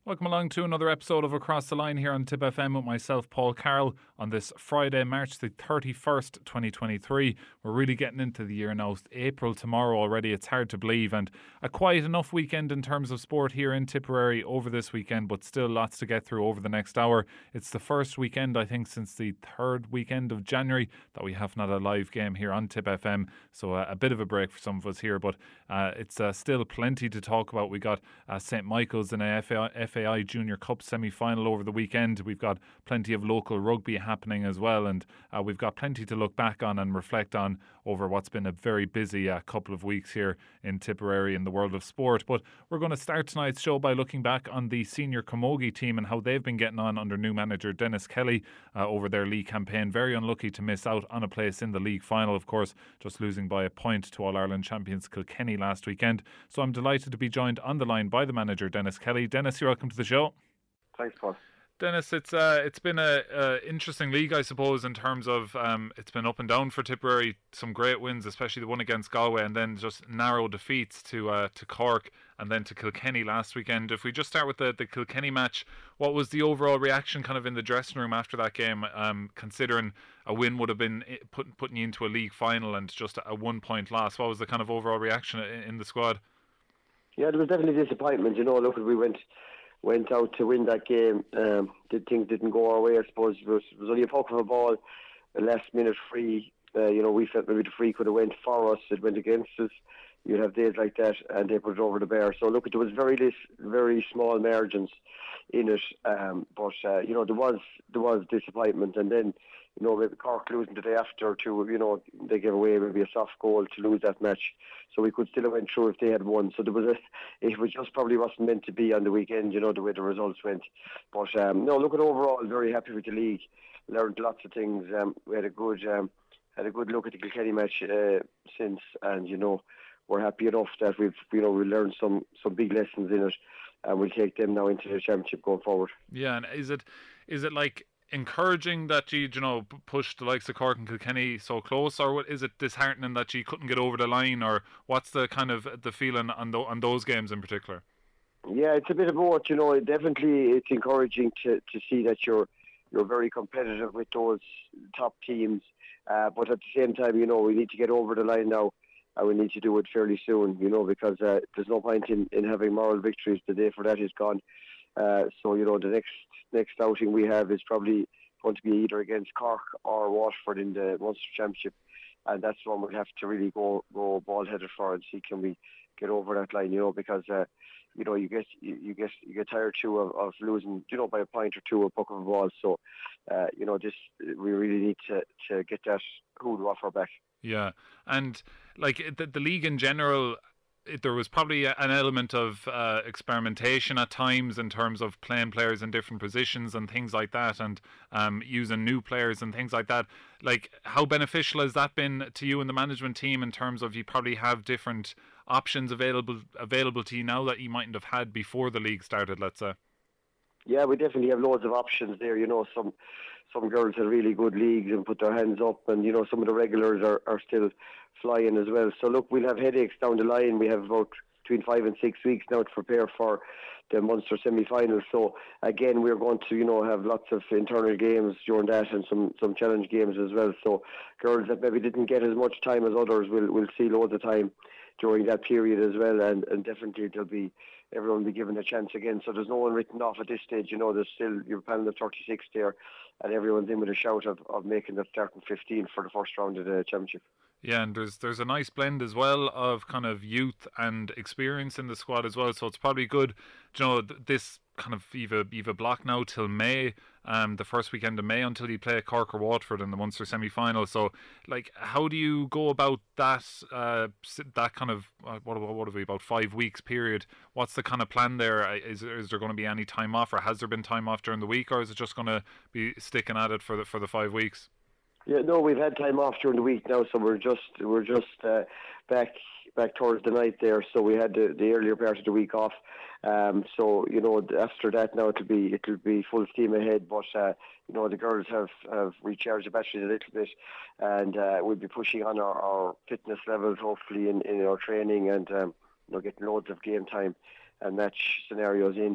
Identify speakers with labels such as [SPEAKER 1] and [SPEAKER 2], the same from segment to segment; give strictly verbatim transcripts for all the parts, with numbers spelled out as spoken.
[SPEAKER 1] Welcome along to another episode of Across the Line here on Tip F M with myself, Paul Carroll, on this Friday, March the thirty-first, twenty twenty-three. We're really getting into the year now. It's April tomorrow already. It's hard to believe, and a quiet enough weekend in terms of sport here in Tipperary over this weekend, but still lots to get through over the next hour. It's the first weekend, I think, since the third weekend of January that we haven't had a live game here on Tip F M, so uh, a bit of a break for some of us here, but uh, it's uh, still plenty to talk about. We got uh, Saint Michael's in a F A I, F A I Junior Cup semi-final over the weekend. We've got plenty of local rugby happening as well, and uh, we've got plenty to look back on and reflect on over what's been a very busy uh, couple of weeks here in Tipperary in the world of sport. But we're going to start tonight's show by looking back on the senior camogie team and how they've been getting on under new manager Dennis Kelly uh, over their league campaign. Very unlucky to miss out on a place in the league final, of course, just losing by a point to All-Ireland champions Kilkenny last weekend. So I'm delighted to be joined on the line by the manager, Dennis Kelly. Dennis, you're welcome to the show.
[SPEAKER 2] Thanks, Paul.
[SPEAKER 1] Dennis, it's uh, it's been a, a interesting league, I suppose, in terms of um, it's been up and down for Tipperary. Some great wins, especially the one against Galway, and then just narrow defeats to uh, to Cork and then to Kilkenny last weekend. If we just start with the, the Kilkenny match, what was the overall reaction kind of in the dressing room after that game, um, considering a win would have been put, putting you into a league final and just a one-point loss? What was the kind of overall reaction in, in the squad?
[SPEAKER 2] Yeah, there was definitely disappointment. You know, look, we went went out to win that game. Um, did things didn't go our way, I suppose. It was, it was only a puck of a ball, a last minute free. Uh, you know, we felt maybe the free could have went for us. It went against us. You'd have days like that, and they put it over the bar. So look, there was very less, very small margins in it. Um, but uh, you know, there was there was disappointment, and then you know maybe Cork losing the day after to you know they gave away maybe a soft goal to lose that match. So we could still have went through if they had won. So there was a, it was just probably wasn't meant to be on the weekend, you know, the way the results went. But um, no, look at overall, very happy with the league. Learned lots of things. Um, we had a good um, had a good look at the Kilkenny match uh, since, and you know, we're happy enough that we've you know we learned some some big lessons in it, and we'll take them now into the championship going forward.
[SPEAKER 1] Yeah, and is it is it like encouraging that you you know pushed the likes of Cork and Kilkenny so close, or what, is it disheartening that you couldn't get over the line, or what's the kind of the feeling on the, on those games in particular?
[SPEAKER 2] Yeah, it's a bit of both. You know, definitely it's encouraging to, to see that you're you're very competitive with those top teams, uh, but at the same time, you know, we need to get over the line now, and we need to do it fairly soon. You know, because uh, there's no point in, in having moral victories. The day for that is gone. Uh, so you know, the next next outing we have is probably going to be either against Cork or Waterford in the Munster Championship, and that's one we'll have to really go go ball-headed for and see can we get over that line. You know, because uh, you know you get you, you get you get tired too of, of losing, you know, by a point or two, a puck of a ball. So uh, you know, this we really need to to get that hood off our back.
[SPEAKER 1] Yeah, and like the the league in general, it, there was probably a, an element of uh, experimentation at times in terms of playing players in different positions and things like that, and um, using new players and things like that. Like, how beneficial has that been to you and the management team in terms of you probably have different options available available to you now that you mightn't have had before the league started, let's say?
[SPEAKER 2] Yeah, we definitely have loads of options there. You know, some some girls have really good leagues and put their hands up, and you know, some of the regulars are, are still flying as well. So look, we'll have headaches down the line. We have about between five and six weeks now to prepare for the Munster semi-final. So again, we're going to, you know, have lots of internal games during that and some, some challenge games as well. So girls that maybe didn't get as much time as others will will see loads of time during that period as well, and, and definitely there'll be everyone will be given a chance again. So there's no one written off at this stage. You know, there's still your panel of thirty-six there, and everyone's in with a shout of, of making the starting fifteen for the first round of the championship.
[SPEAKER 1] Yeah, and there's there's a nice blend as well of kind of youth and experience in the squad as well. So it's probably good, you know, this kind of you've a, you've a block now till May, um, the first weekend of May until you play Cork or Waterford in the Munster semi-final. So, like, how do you go about that? Uh, that kind of uh, what what have we about five weeks period? What's the kind of plan there? Is is there going to be any time off, or has there been time off during the week, or is it just going to be sticking at it for the for the five weeks?
[SPEAKER 2] Yeah, no, we've had time off during the week now, so we're just we're just uh, back back towards the night there. So we had the, the earlier part of the week off. Um, so you know, after that now it'll be it'll be full steam ahead. But uh, you know, the girls have, have recharged the batteries a little bit, and uh, we'll be pushing on our, our fitness levels hopefully in, in our training, and um, you know, getting loads of game time and match scenarios in.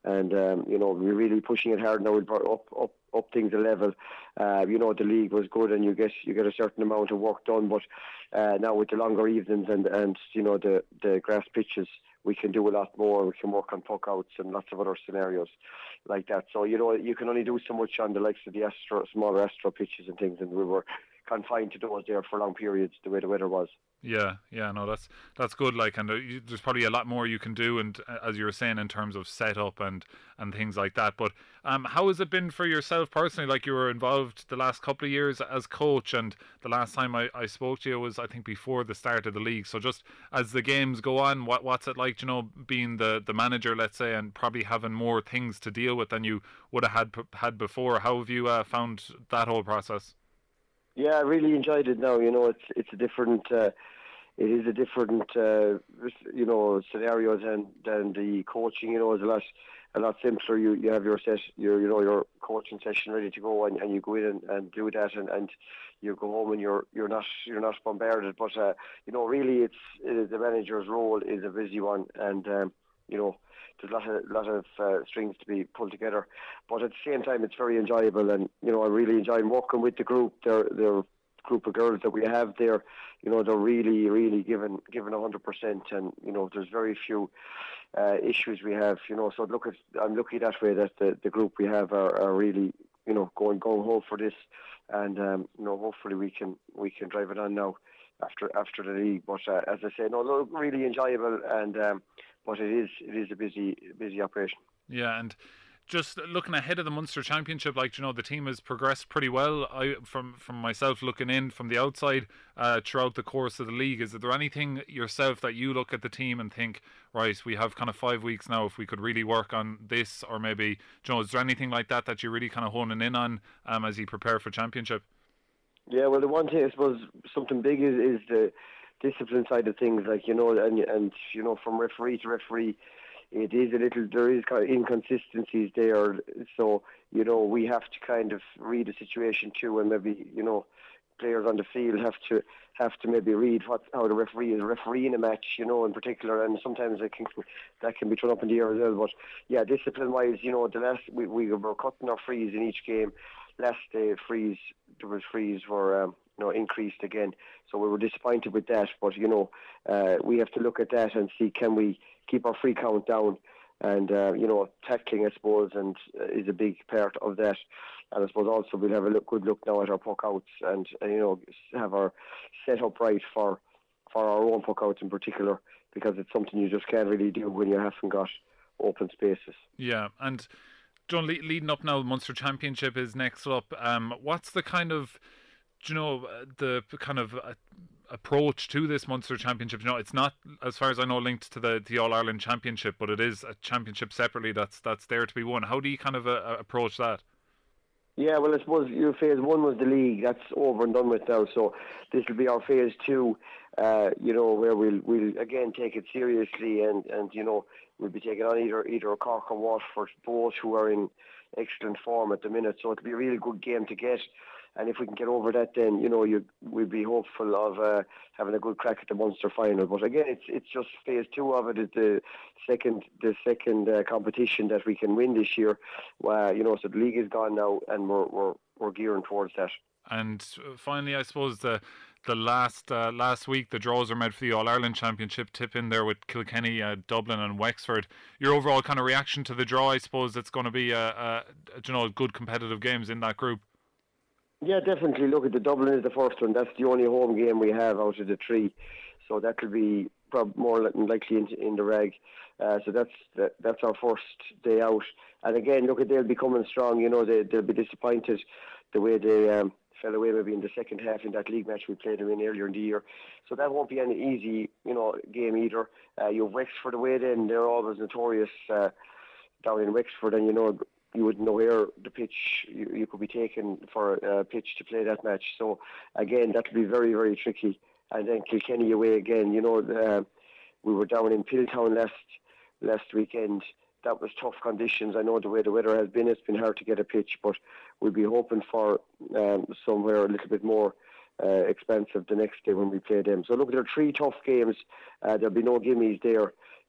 [SPEAKER 2] and um, you know, we're really pushing it hard now. We've brought up up up things a level. Uh, you know, the league was good, and you get you get a certain amount of work done. But uh, now with the longer evenings and and you know the the grass pitches, we can do a lot more. We can work on puck outs and lots of other scenarios like that. So you know, you can only do so much on the likes of the Astro, smaller Astro pitches and things, and we were confined to those there for long periods the way the weather was.
[SPEAKER 1] Yeah, yeah, no, that's that's good. Like, and uh, you, there's probably a lot more you can do, and uh, as you were saying, in terms of setup and and things like that. But um, how has it been for yourself personally? Like, you were involved the last couple of years as coach, and the last time I, I spoke to you was, I think, before the start of the league. So just as the games go on, what what's it like, you know, being the, the manager, let's say, and probably having more things to deal with than you would have had had before? How have you uh, found that whole process?
[SPEAKER 2] Yeah, I really enjoyed it. Now, you know, it's it's a different. Uh, It is a different, uh, you know, scenario than than the coaching. You know, is a lot a lot simpler. You you have your set, your you know your coaching session ready to go, and, and you go in and, and do that, and, and you go home and you're you're not you're not bombarded. But uh, you know, really, it's it is, the manager's role is a busy one, and um, you know, there's a lot of lot of uh, strings to be pulled together. But at the same time, it's very enjoyable, and you know, I really enjoy working with the group. They're they're group of girls that we have there, you know, they're really, really giving giving a hundred percent, and you know, there's very few uh, issues we have, you know. So look, at, I'm lucky that way that the, the group we have are, are really, you know, going going home for this, and um, you know, hopefully we can we can drive it on now after after the league. But uh, as I say, no, look, really enjoyable, and um, but it is it is a busy busy operation.
[SPEAKER 1] Yeah, and just looking ahead of the Munster Championship, like, you know, the team has progressed pretty well. I, from from myself looking in from the outside uh, throughout the course of the league, is there anything yourself that you look at the team and think, right, we have kind of five weeks now, if we could really work on this, or maybe, you know, is there anything like that that you're really kind of honing in on um, as you prepare for Championship?
[SPEAKER 2] Yeah, well, the one thing I suppose something big is, is the discipline side of things, like, you know, and and you know, from referee to referee, it is a little, there is kind of inconsistencies there. So, you know, we have to kind of read the situation too, and maybe, you know, players on the field have to have to maybe read what how the referee is refereeing a match, you know, in particular, and sometimes I think that can be thrown up in the air as well. But yeah, discipline wise, you know, the last we, we were cutting our frees in each game. Last day frees, there was frees were um, you know, increased again, so we were disappointed with that. But you know, uh, we have to look at that and see, can we keep our free count down, and uh, you know, tackling, I suppose, and uh, is a big part of that. And I suppose also we'll have a look, good look now at our puck outs, and uh, you know, have our set up right for for our own puck outs in particular, because it's something you just can't really do when you haven't got open spaces.
[SPEAKER 1] Yeah, and John, le- leading up now, the Munster Championship is next up. Um, what's the kind of, do you know, uh, the kind of uh, approach to this Munster Championship? You know, it's not, as far as I know, linked to the, the All Ireland Championship, but it is a championship separately that's that's there to be won. How do you kind of uh, approach that?
[SPEAKER 2] Yeah, well, I suppose your phase one was the league. That's over and done with now. So this will be our phase two. Uh, you know, where we'll we'll again take it seriously, and, and you know, we'll be taking on either either Cork or Waterford, both who are in excellent form at the minute. So it'll be a really good game to get. And if we can get over that, then, you know, you we'll be hopeful of uh, having a good crack at the Munster final. But again, it's it's just phase two of it. Is the second the second uh, competition that we can win this year. Uh, you know, so the league is gone now, and we're we're we're gearing towards that.
[SPEAKER 1] And finally, I suppose the the last uh, last week the draws are made for the All Ireland Championship. Tip in there with Kilkenny, uh, Dublin, and Wexford. Your overall kind of reaction to the draw? I suppose it's going to be a, a you know, good competitive games in that group.
[SPEAKER 2] Yeah, definitely. Look, at the Dublin is the first one. That's the only home game we have out of the three, so that will be prob- more likely in, in the reg. Uh, so that's that, that's our first day out. And again, look, at they'll be coming strong. You know, they they'll be disappointed the way they um, fell away maybe in the second half in that league match we played them in earlier in the year. So that won't be any easy, you know, game either. Uh, you have Wexford away then. They're always notorious uh, down in Wexford, and you know, you wouldn't know where the pitch you, you could be taken for a pitch to play that match. So again, that will be very, very tricky. And then Kilkenny away again. You know, uh, we were down in Pilltown last last weekend. That was tough conditions. I know the way the weather has been, it's been hard to get a pitch, but we'll be hoping for um, somewhere a little bit more uh, expensive the next day when we play them. So look, there are three tough games. Uh, there'll be no gimmies there.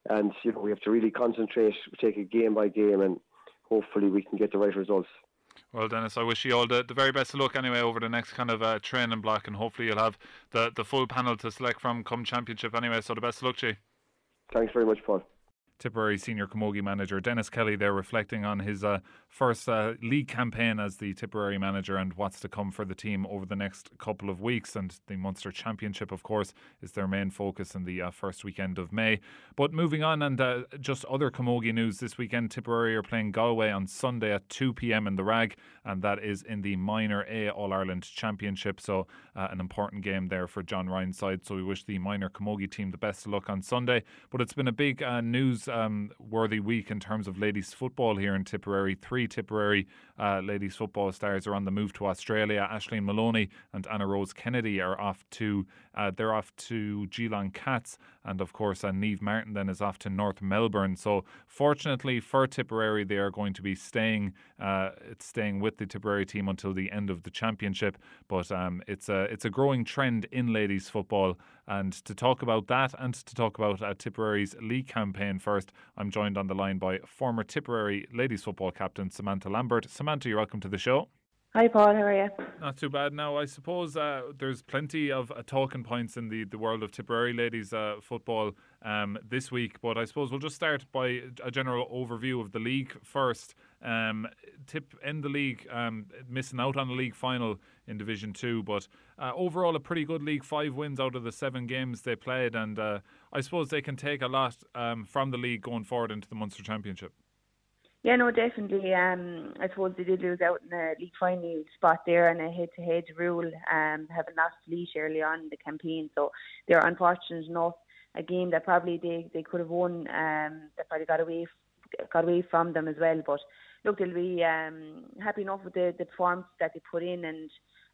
[SPEAKER 2] and you know we have to really concentrate, take it game by game, and hopefully we can get the right results.
[SPEAKER 1] Well, Dennis, I wish you all the, the very best of luck anyway over the next kind of uh, training block, and hopefully you'll have the, the full panel to select from come championship anyway. So the best of luck to you.
[SPEAKER 2] Thanks very much, Paul.
[SPEAKER 1] Tipperary senior camogie manager Dennis Kelly there, reflecting on his uh, first uh, league campaign as the Tipperary manager and what's to come for the team over the next couple of weeks. And the Munster Championship, of course, is their main focus in the uh, first weekend of May. But moving on, and uh, just other camogie news this weekend, Tipperary are playing Galway on Sunday at two p.m. in the Rag, and that is in the Minor A All-Ireland Championship. So uh, an important game there for John Ryan's side. So we wish the minor camogie team the best of luck on Sunday. But it's been a big uh, news Um, worthy week in terms of ladies football here in Tipperary. Three Tipperary uh, ladies football stars are on the move to Australia. Aisling Maloney and Anna Rose Kennedy are off to uh, they're off to Geelong Cats, and of course uh, Niamh Martin then is off to North Melbourne. So fortunately for Tipperary, they are going to be staying uh, it's staying with the Tipperary team until the end of the championship. But um, it's a it's a growing trend in ladies football. And to talk about that and to talk about uh, Tipperary's league campaign first, I'm joined on the line by former Tipperary ladies football captain Samantha Lambert. Samantha, you're welcome to the show.
[SPEAKER 3] Hi Paul, how are you?
[SPEAKER 1] Not too bad. Now, I suppose uh, there's plenty of uh, talking points in the, the world of Tipperary ladies uh, football um, this week, but I suppose we'll just start by a general overview of the league first. Um, Tip in the league, um, missing out on a league final in Division two, but uh, overall a pretty good league. Five wins out of the seven games they played, and uh, I suppose they can take a lot um, from the league going forward into the Munster Championship.
[SPEAKER 3] Yeah, no, definitely. Um, I suppose they did lose out in the league final spot there and a head-to-head rule, um, having lost Laois early on in the campaign. So they're unfortunate enough. A game that probably they, they could have won, um, that probably got away got away from them as well. But look, they'll be um, happy enough with the, the performance that they put in, and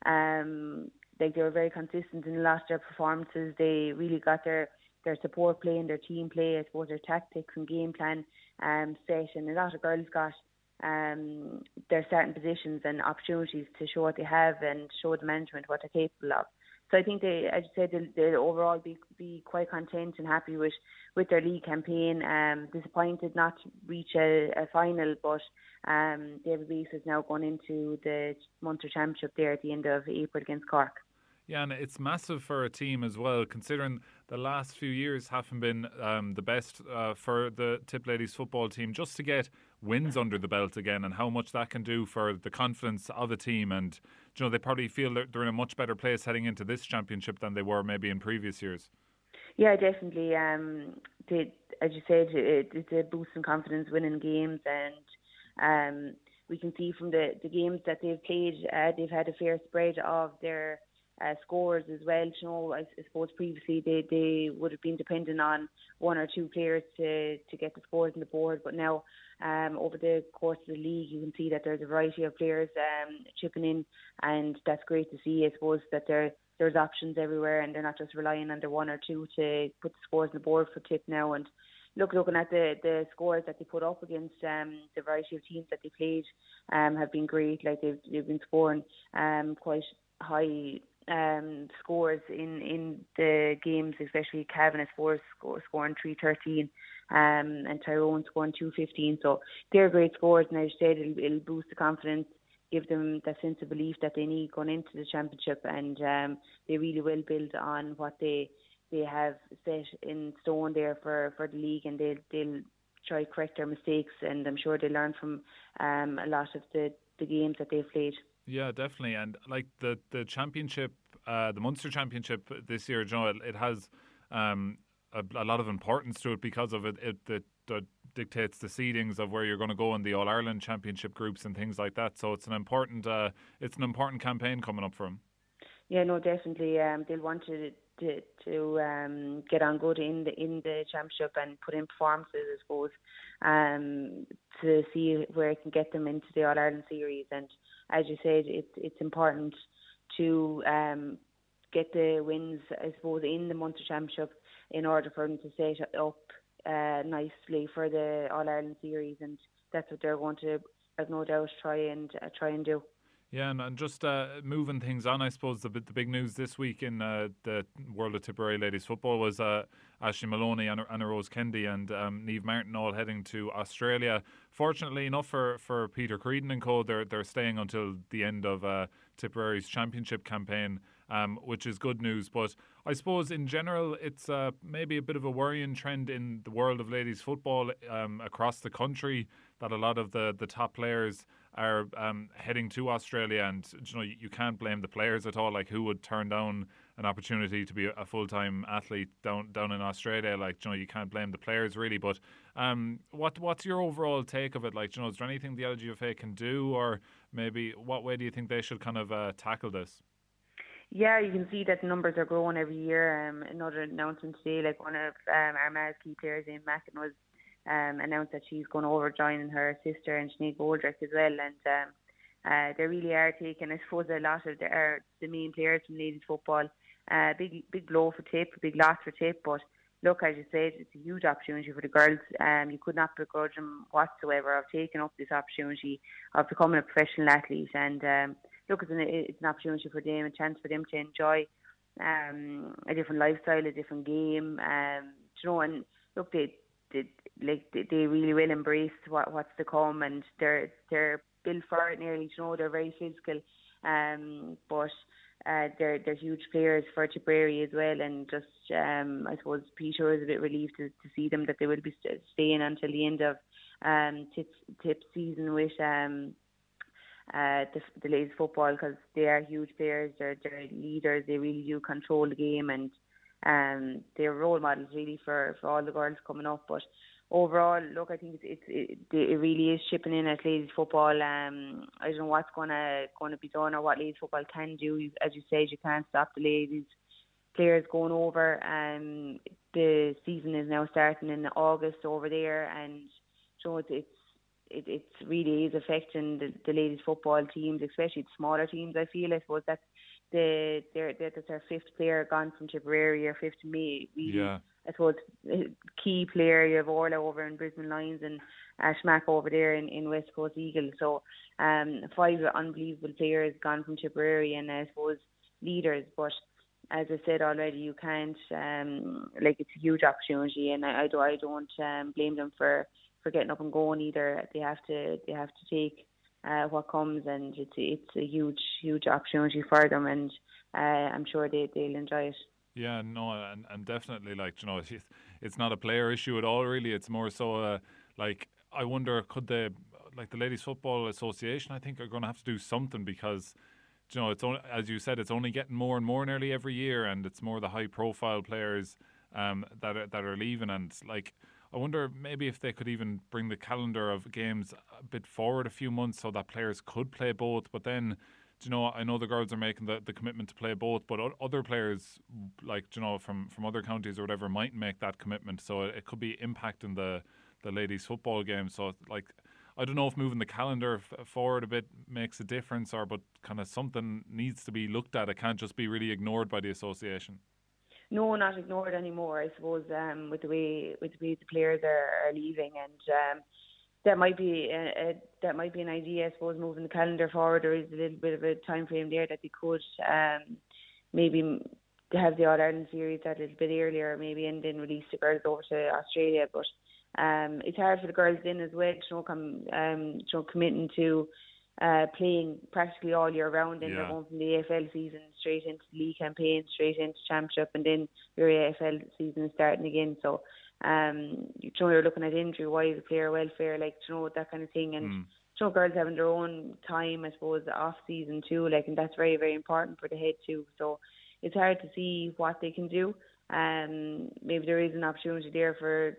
[SPEAKER 3] um, like they were very consistent in a lot of their performances. They really got their their support play and their team play, I suppose their tactics and game plan um, set, and a lot of girls got um, their starting positions and opportunities to show what they have and show the management what they're capable of. So I think they, as you said, they'll, they'll overall be be quite content and happy with, with their league campaign. Um, disappointed not to reach a, a final, but um, they have a basis now going into the Munster Championship there at the end of April against Cork.
[SPEAKER 1] Yeah, and it's massive for a team as well, considering the last few years haven't been um, the best uh, for the Tip Ladies football team, just to get wins under the belt again, and how much that can do for the confidence of a team. And you know, they probably feel that they're in a much better place heading into this championship than they were maybe in previous years.
[SPEAKER 3] Yeah, definitely. Um, they, as you said, it, it's a boost in confidence winning games, and um, we can see from the, the games that they've played, uh, they've had a fair spread of their Uh, scores as well. You know, I, I suppose previously they, they would have been dependent on one or two players to, to get the scores on the board, but now um, over the course of the league you can see that there's a variety of players um, chipping in, and that's great to see. I suppose that there there's options everywhere, and they're not just relying on the one or two to put the scores on the board for Tip now. And look, looking at the, the scores that they put up against um, the variety of teams that they played um, have been great. Like they've, they've been scoring um, quite high um scores in in the games, especially Cavan, I suppose, score, scoring three thirteen um and Tyrone scoring two fifteen. So they're great scores, and as you said, it'll, it'll boost the confidence, give them that sense of belief that they need going into the championship, and um they really will build on what they they have set in stone there for for the league, and they'll they'll try to correct their mistakes, and I'm sure they learn from um a lot of the the games that they've played.
[SPEAKER 1] Yeah, definitely. And like the, the championship, uh, the Munster Championship this year, you know, it, it has um, a, a lot of importance to it because of it. It, it, it dictates the seedings of where you're going to go in the All Ireland Championship groups and things like that. So it's an important, uh, it's an important campaign coming up for them.
[SPEAKER 3] Yeah, no, definitely. Um, they'll want to to, to um, get on good in the in the championship and put in performances, I suppose, um, to see where it can get them into the All Ireland series. And as you said, it's it's important to um, get the wins, I suppose, in the Munster Championship in order for them to set up uh, nicely for the All Ireland series, and that's what they're going to, I've no doubt, try and uh, try and do.
[SPEAKER 1] Yeah, and, and just uh, moving things on, I suppose the the big news this week in uh, the world of Tipperary ladies football was uh, Ashley Maloney, Anna, Anna Rose Kennedy and um, Niamh Martin all heading to Australia. Fortunately enough for, for Peter Creedon and co, they're, they're staying until the end of uh, Tipperary's championship campaign, um, which is good news. But I suppose in general it's uh, maybe a bit of a worrying trend in the world of ladies football um, across the country, that a lot of the, the top players are um, heading to Australia, and you know you, you can't blame the players at all. Like, who would turn down an opportunity to be a full time athlete down down in Australia? Like, you know, you can't blame the players really. But um, what what's your overall take of it? Like, you know, is there anything the L G F A can do, or maybe what way do you think they should kind of uh, tackle this?
[SPEAKER 3] Yeah, you can see that the numbers are growing every year. Um, another announcement today, like one of um, Armagh's key players, Ian Mackin, was um, announced that she's going over joining her sister and Sinead Goldrick as well. And um, uh, they really are taking, I suppose, a lot of the, uh, the main players from ladies football. Uh, big big blow for Tip, big loss for Tip. But look, as you said, it's a huge opportunity for the girls. Um, you could not begrudge them whatsoever of taking up this opportunity of becoming a professional athlete. And um, look, it's an, it's an opportunity for them, a chance for them to enjoy um, a different lifestyle, a different game. Um, you know, and look, they, they like they, they really will embrace what what's to come, and they're they're built for it nearly. You know, they're very physical, um, but uh, they're they're huge players for Tipperary as well. And just um, I suppose Peter was a bit relieved to, to see them that they will be st- staying until the end of um tip tip season with um. Uh, the, the ladies football, because they are huge players, they're, they're leaders, they really do control the game, and um, they're role models really for, for all the girls coming up. But overall, look, I think it's, it's, it, it really is chipping in at ladies football. Um, I don't know what's gonna gonna be done or what ladies football can do. As you said, you can't stop the ladies players going over. Um, the season is now starting in August over there, and so it's, it's It, it really is affecting the, the ladies football teams, especially the smaller teams. I feel, I suppose that's the their that's our fifth player gone from Tipperary, or fifth May. Really,
[SPEAKER 1] Yeah.
[SPEAKER 3] I suppose key player. You have Orla over in Brisbane Lions and Ashmack over there in, in West Coast Eagles. So um, five unbelievable players gone from Tipperary, and I suppose leaders. But as I said already, you can't um, like it's a huge opportunity, and I, I don't I don't um, blame them for. for getting up and going either. They have to they have to take uh, what comes, and it's it's a huge huge opportunity for them, and uh, I'm sure they they'll enjoy it.
[SPEAKER 1] Yeah, no, and, and definitely, like, you know, it's, it's not a player issue at all, really. It's more so, uh, like, I wonder, could the, like, the Ladies Football Association, I think, are going to have to do something, because, you know, it's only, as you said, it's only getting more and more nearly every year, and it's more the high-profile players um, that are, that are leaving, and, like, I wonder maybe if they could even bring the calendar of games a bit forward a few months so that players could play both. But then, you know, I know the girls are making the, the commitment to play both, but other players, like, you know, from, from other counties or whatever, might make that commitment. So it could be impacting the, the ladies' football game. So, like, I don't know if moving the calendar f- forward a bit makes a difference, or but kind of something needs to be looked at. It can't just be really ignored by the association.
[SPEAKER 3] No, not ignored anymore. I suppose um, with the way with the way the players are, are leaving, and um, that might be a, a, that might be an idea. I suppose moving the calendar forward, there is a little bit of a time frame there that they could um, maybe have the All Ireland series a little bit earlier, maybe, and then release the girls over to Australia. But um, it's hard for the girls then as well, you know, come um, you know, committing to. Uh, playing practically all year round, and
[SPEAKER 1] Yeah.
[SPEAKER 3] they're going from the A F L season straight into the league campaign, straight into championship, and then your A F L season is starting again. So, um, you know, you're looking at injury wise, player welfare, like, you know, that kind of thing, and
[SPEAKER 1] Mm.
[SPEAKER 3] you know, girls having their own time, I suppose, off season too, like, and that's very, very important for the head too. So, it's hard to see what they can do. Um, maybe there is an opportunity there for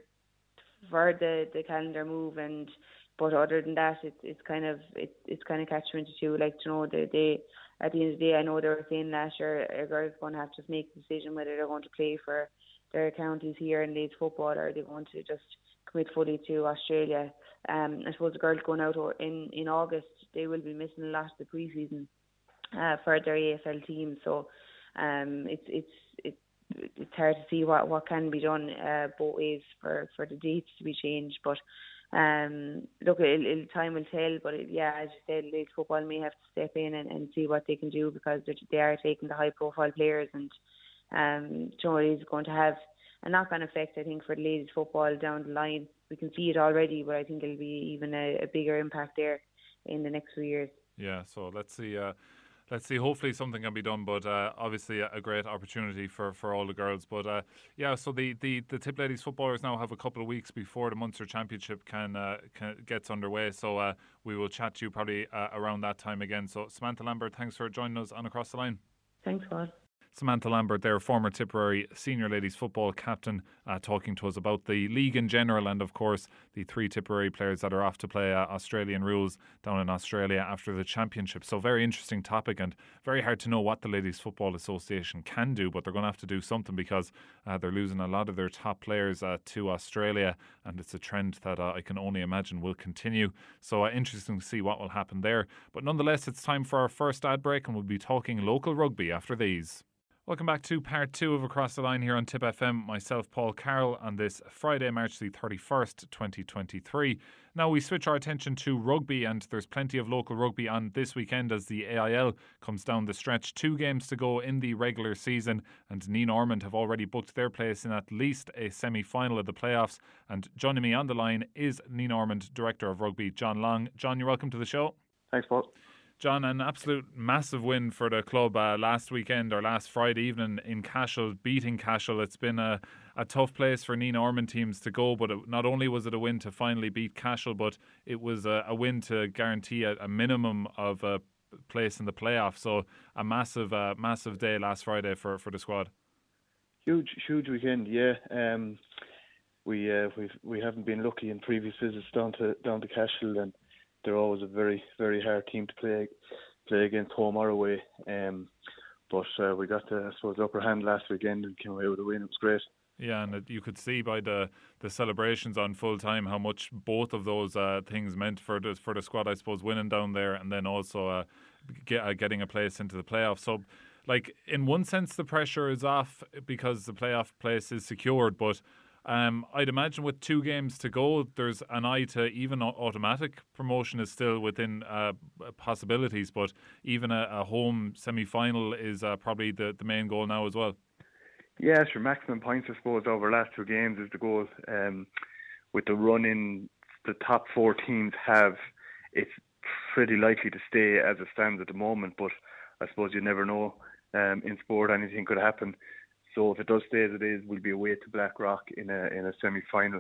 [SPEAKER 3] for the the calendar move, and. But other than that, it's it's kind of it, it's kind of catch twenty-two. Like, you know, they they at the end of the day, I know they were saying last year a girl's going to have to make the decision whether they're going to play for their counties here in ladies football, or they're going to just commit fully to Australia. Um, I suppose the girls going out in in August, they will be missing a lot of the pre-season uh, for their A F L team. So, um, it's it's it's it's hard to see what, what can be done uh, both ways for, for the dates to be changed, but. um, look, it'll, it'll, time will tell. But it, yeah, as you said, ladies football may have to step in and, and see what they can do, because they are taking the high-profile players, and um, you know, it is going to have a knock-on effect, I think, for the ladies football down the line. We can see it already, but I think it'll be even a, a bigger impact there in the next few years.
[SPEAKER 1] Yeah, so let's see. Uh, let's see. Hopefully, something can be done. But uh, obviously, a, a great opportunity for, for all the girls. But uh, yeah, so the, the, the Tip Ladies footballers now have a couple of weeks before the Munster Championship can, uh, can gets underway. So uh, we will chat to you probably uh, around that time again. So Samantha Lambert, thanks for joining us on Across the Line.
[SPEAKER 3] Thanks, Paul.
[SPEAKER 1] Samantha Lambert, their former Tipperary senior ladies football captain, uh, talking to us about the league in general, and of course the three Tipperary players that are off to play uh, Australian rules down in Australia after the championship. So very interesting topic, and very hard to know what the Ladies Football Association can do, but they're going to have to do something, because uh, they're losing a lot of their top players uh, to Australia, and it's a trend that uh, I can only imagine will continue. So uh, interesting to see what will happen there. But nonetheless, it's time for our first ad break, and we'll be talking local rugby after these. Welcome back to part two of Across the Line here on Tip F M. Myself, Paul Carroll, on this Friday, March the thirty-first, twenty twenty-three. Now we switch our attention to rugby, and there's plenty of local rugby on this weekend as the A I L comes down the stretch. Two games to go in the regular season, and Neen Ormond have already booked their place in at least a semi-final of the playoffs. And joining me on the line is Neen Ormond Director of Rugby, John Long. John, you're welcome to the show.
[SPEAKER 2] Thanks, Paul.
[SPEAKER 1] John, an absolute massive win for the club uh, last weekend, or last Friday evening in Cashel, beating Cashel. It's been a, a tough place for Neen Ormond teams to go, but it, not only was it a win to finally beat Cashel, but it was a, a win to guarantee a, a minimum of a place in the playoffs. So a massive, uh, massive day last Friday for, for the squad.
[SPEAKER 4] Huge, huge weekend, yeah. Um, we uh, we we haven't been lucky in previous visits down to down to Cashel, and they're always a very, very hard team to play play against, home or away. Um, but uh, we got the, I suppose, the upper hand last weekend and came away with a win. It was great.
[SPEAKER 1] Yeah, and it, you could see by the, the celebrations on full time how much both of those uh, things meant for the for the squad. I suppose winning down there, and then also uh, get, uh, getting a place into the playoffs. So, like, in one sense, the pressure is off because the playoff place is secured, but Um, I'd imagine with two games to go, there's an eye to even automatic promotion is still within uh, possibilities, but even a, a home semi-final is uh, probably the, the main goal now as well.
[SPEAKER 4] Yeah, sure. Maximum points, I suppose, over the last two games is the goal. Um, with the run in the top four teams have, it's pretty likely to stay as it stands at the moment, but I suppose you never know. Um, in sport, anything could happen. So if it does stay as it is, we'll be away to Blackrock in a in a semi-final.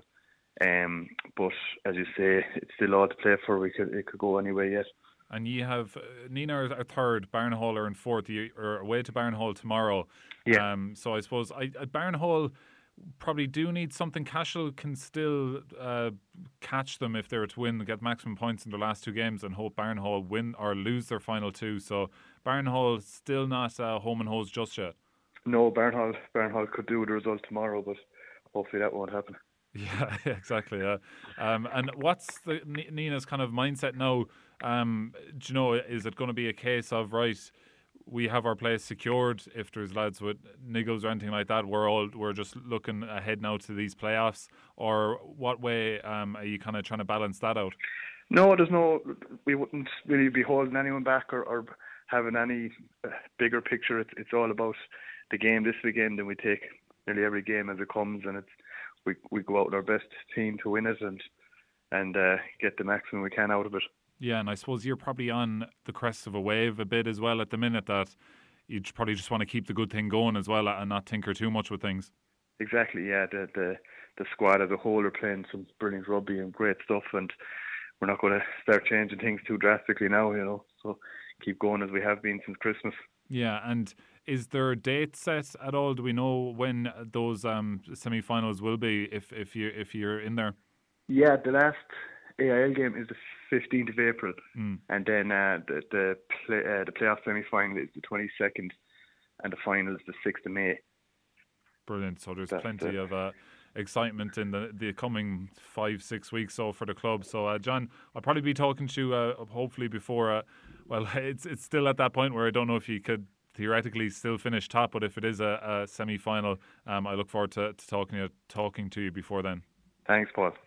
[SPEAKER 4] Um, but as you say, it's still all to play for. We could it could go anyway yet.
[SPEAKER 1] And you have uh, Nina are third, Barnhall are in fourth. You are away to Barnhall tomorrow.
[SPEAKER 4] Yeah.
[SPEAKER 1] Um, so I suppose I, at Barnhall probably do need something. Cashel can still uh, catch them if they were to win, get maximum points in their last two games, and hope Barnhall win or lose their final two. So Barnhall still not uh, home and hose just yet.
[SPEAKER 4] No, Barnhall, Barnhall could do the result tomorrow, but hopefully that won't happen.
[SPEAKER 1] Yeah, exactly. Yeah. Um, and what's the Nina's kind of mindset now? Um, do you know, is it going to be a case of, right, we have our place secured if there's lads with niggles or anything like that, we're all we're just looking ahead now to these playoffs? Or what way um, are you kind of trying to balance that out?
[SPEAKER 4] No, there's no, we wouldn't really be holding anyone back or, or having any uh, bigger picture. It's, it's all about the game this weekend, and we take nearly every game as it comes, and it's we we go out with our best team to win it and and uh, get the maximum we can out of it.
[SPEAKER 1] Yeah, and I suppose you're probably on the crest of a wave a bit as well at the minute, that you probably just want to keep the good thing going as well and not tinker too much with things.
[SPEAKER 4] Exactly, yeah. The the the squad as a whole are playing some brilliant rugby and great stuff, and we're not going to start changing things too drastically now, you know. So keep going as we have been since Christmas. Yeah,
[SPEAKER 1] and is there a date set at all? Do we know when those um, semi-finals will be, if if you if you're in there?
[SPEAKER 4] Yeah, the last A I L game is the fifteenth of April,
[SPEAKER 1] mm.
[SPEAKER 4] and then uh, the the play, uh, the playoff semi-final is the twenty-second, and the final is the sixth of May.
[SPEAKER 1] Brilliant. So there's
[SPEAKER 4] That's
[SPEAKER 1] plenty
[SPEAKER 4] it.
[SPEAKER 1] of uh, excitement in the the coming five six weeks so for the club. So uh, John, I'll probably be talking to you uh, hopefully before. Uh, well, it's it's still at that point where I don't know if you could theoretically still finish top, but if it is a, a semi-final, um, I look forward to, to talking to you, talking to you before then.
[SPEAKER 4] Thanks, Paul.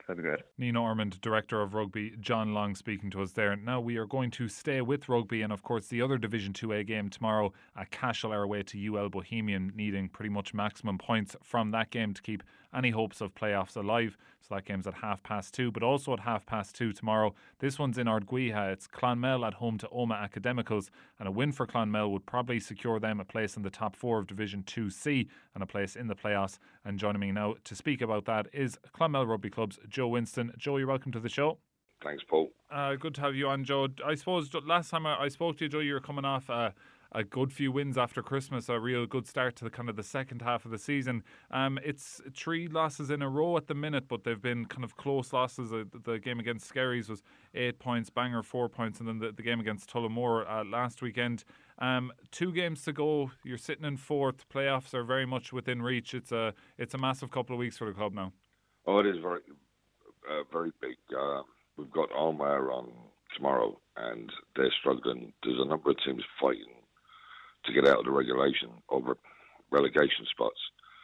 [SPEAKER 4] That'd be great.
[SPEAKER 1] Nina Ormond, Director of Rugby, John Long speaking to us there. Now we are going to stay with rugby, and of course the other Division two A game tomorrow at Cashel are away to U L Bohemian, needing pretty much maximum points from that game to keep any hopes of playoffs alive. So that game's at half past two, but also at half past two tomorrow. This one's in Ardguiha. It's Clonmel at home to Omagh Academicals, and a win for Clonmel would probably secure them a place in the top four of Division two C and a place in the playoffs. And joining me now to speak about that is Clonmel Rugby Club's Joe Winston. Joe, you're welcome to the show.
[SPEAKER 5] Thanks, Paul.
[SPEAKER 1] Uh, good to have you on, Joe. I suppose last time I, I spoke to you, Joe, you were coming off uh, a good few wins after Christmas, a real good start to the kind of the second half of the season. Um, it's three losses in a row at the minute, but they've been kind of close losses. Uh, the game against Skerries was eight points, Bangor four points, and then the, the game against Tullamore uh, last weekend. Um, two games to go. You're sitting in fourth. Playoffs are very much within reach. It's a it's a massive couple of weeks for the club now.
[SPEAKER 5] Oh, it is very uh, very big. Uh, we've got Omagh on tomorrow, and they're struggling. There's a number of teams fighting to get out of the regulation over relegation spots,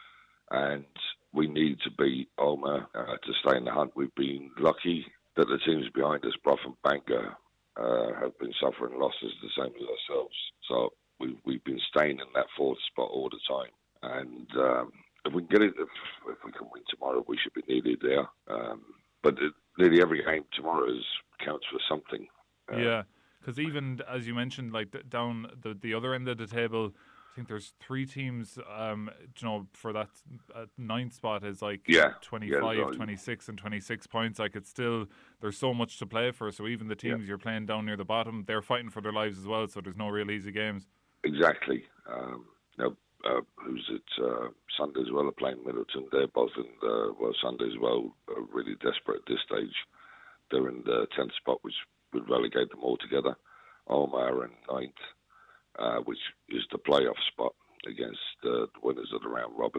[SPEAKER 5] and we need to beat Omagh uh, to stay in the hunt. We've been lucky that the teams behind us, Brough and Bangor, uh, have been suffering losses the same as ourselves. So we've, we've been staying in that fourth spot all the time. And um, if we can get it, if, if we can win tomorrow, we should be nearly there. Um, but it, nearly every game tomorrow is, counts for something.
[SPEAKER 1] Uh, yeah. Because even, as you mentioned, like down the, the other end of the table, I think there's three teams, um, you know, for that uh, ninth spot is like
[SPEAKER 5] yeah,
[SPEAKER 1] twenty-five,
[SPEAKER 5] yeah,
[SPEAKER 1] twenty-six and twenty-six points. Like it's still, there's so much to play for. So even the teams
[SPEAKER 5] yeah.
[SPEAKER 1] you're playing down near the bottom, they're fighting for their lives as well. So there's no real easy games.
[SPEAKER 5] Exactly. Um, you know, uh, who's it? Uh, Sunday as well are playing Middleton. They're both in the, well, Sunday as well are really desperate at this stage. They're in the tenth spot, which would relegate them all together. Omagh are in ninth, uh, which is the playoff spot against uh, the winners of the round robin.